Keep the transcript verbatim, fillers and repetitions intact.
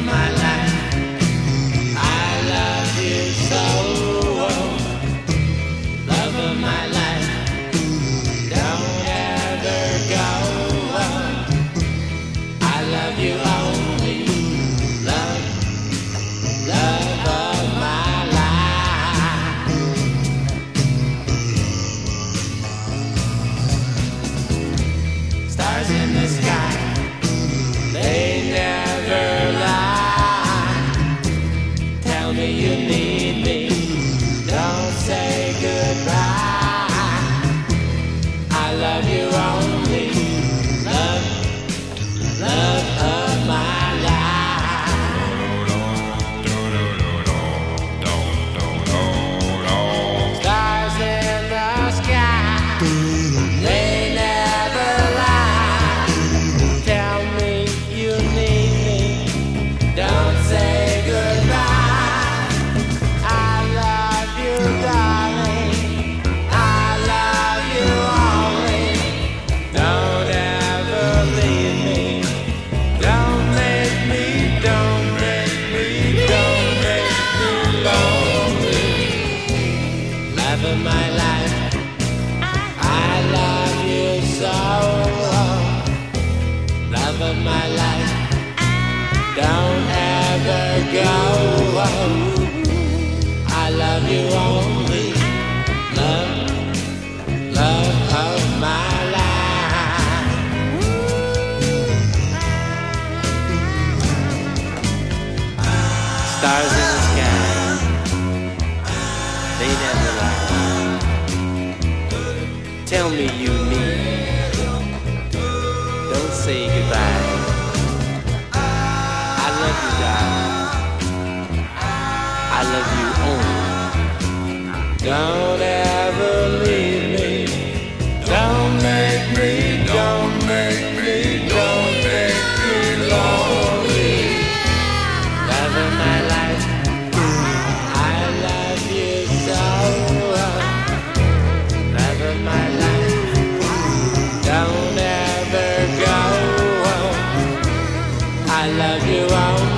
of my life. I love you so. Love of my life. Don't ever go. I love you only. Love, love of my life. Stars in the sky, they never lie. Tell me you need me, don't say goodbye. I love you only, love, love of my life. Stars in the sky, they never lie. Tell me you need me, don't say goodbye. I love you, darling. I love you only. Don't ever leave me. Don't make me, don't make me, don't make me lonely. Love of my life. I love you so. Love of my life. Don't ever go. I love you only. Love, love of my life. Stars in the sky, they never lie. Tell me you need me, don't say goodbye. I love you, darling. I love you only. Don't ever leave me. Don't make me, don't make me, don't make me lonely. Love of my life. I love you so. Love of my life. Don't ever go. I love you only.